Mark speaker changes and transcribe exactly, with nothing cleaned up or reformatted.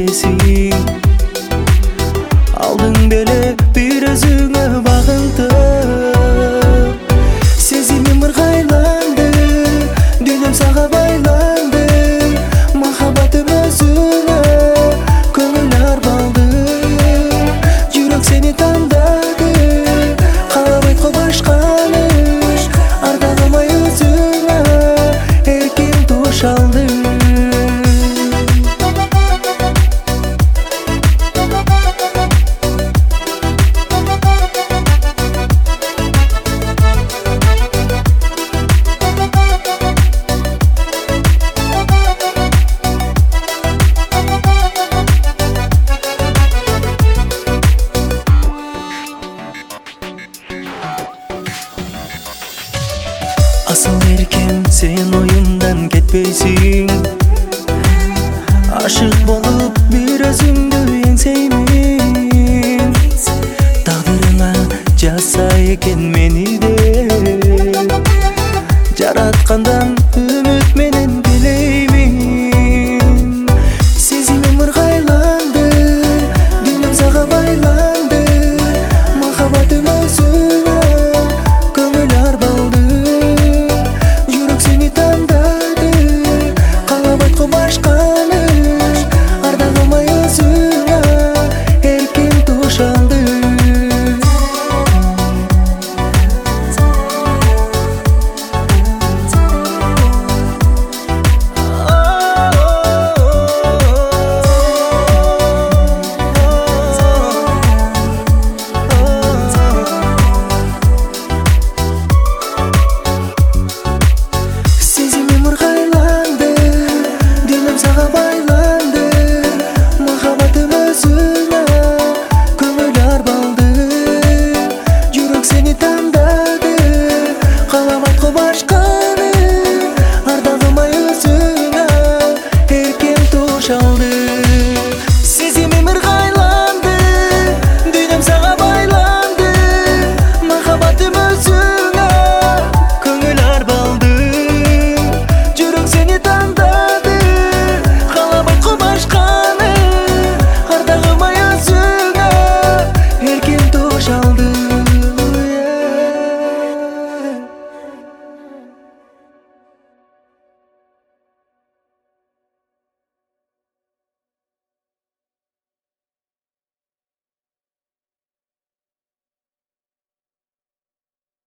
Speaker 1: кетпесин. Алдың беле бир өзүңө багынтып, сезимим ыргайланды, дүйнөм сага байланды, махаббатым өзүңө көңүл арбалды. Жүрөк сени тандады, каалабайт го башканы, ардаламай өзүңө эркин туш алды. Асыл эркем, сен оюмдан кетпейсиң. Ашык болуп бир өзүңдү эңсеймин. Тагдырыңа жазса экен мени де, жаратканда